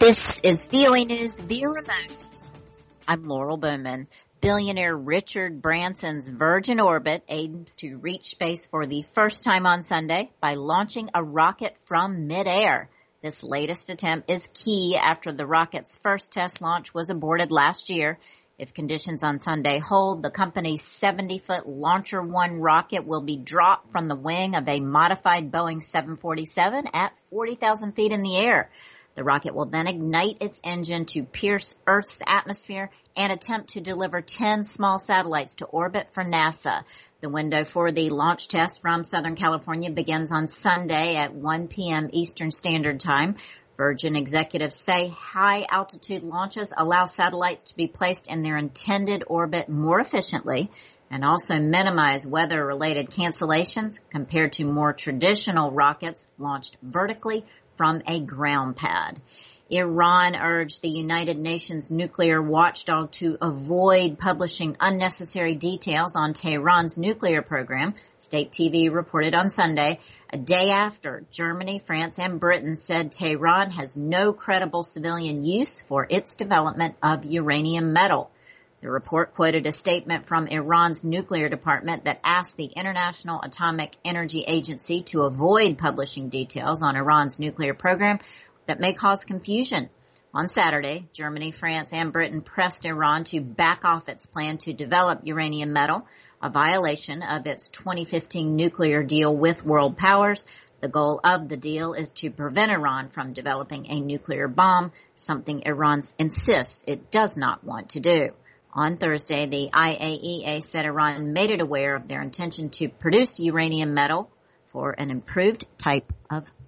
This is VOA News via remote. I'm Laurel Bowman. Billionaire Richard Branson's Virgin Orbit aims to reach space for the first time on Sunday by launching a rocket from midair. This latest attempt is key after the rocket's first test launch was aborted last year. If conditions on Sunday hold, the company's 70-foot Launcher One rocket will be dropped from the wing of a modified Boeing 747 at 40,000 feet in the air. The rocket will then ignite its engine to pierce Earth's atmosphere and attempt to deliver 10 small satellites to orbit for NASA. The window for the launch test from Southern California begins on Sunday at 1 p.m. Eastern Standard Time. Virgin executives say high-altitude launches allow satellites to be placed in their intended orbit more efficiently and also minimize weather-related cancellations compared to more traditional rockets launched vertically from a ground pad. Iran urged the United Nations nuclear watchdog to avoid publishing unnecessary details on Tehran's nuclear program, state TV reported on Sunday, a day after Germany, France, and Britain said Tehran has no credible civilian use for its development of uranium metal. The report quoted a statement from Iran's nuclear department that asked the International Atomic Energy Agency to avoid publishing details on Iran's nuclear program that may cause confusion. On Saturday, Germany, France, and Britain pressed Iran to back off its plan to develop uranium metal, a violation of its 2015 nuclear deal with world powers. The goal of the deal is to prevent Iran from developing a nuclear bomb, something Iran insists it does not want to do. On Thursday, the IAEA said Iran made it aware of their intention to produce uranium metal for an improved type of